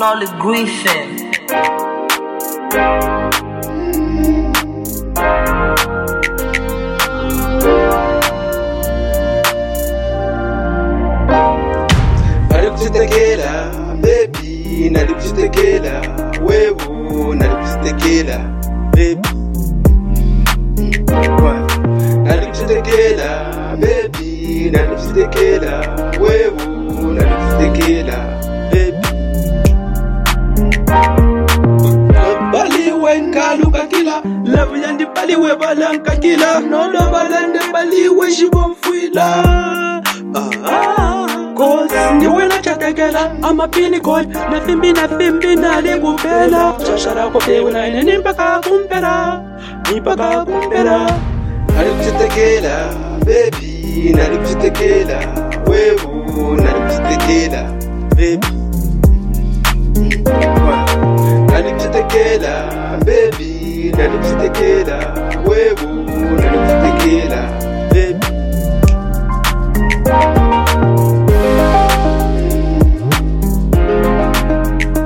Nolly Griffin. Nalikusitekela baby, nalikusitekela wewe, nalikusitekela baby, nalikusitekela baby, nalikusitekela wewe, nalikusitekela baby. Bali wenkaluka kila love yandi bali we balanka kila no lo balande bali we shibomfwila cause ni wena chatekela amapini cold na fimbi na legupela shashara ko peuna ni mpaka kumpera nalikusitekela baby, nalikusitekela wewe, nalikusitekela baby, nalikusitekela baby, nalikusitekela wewe, nalikusitekela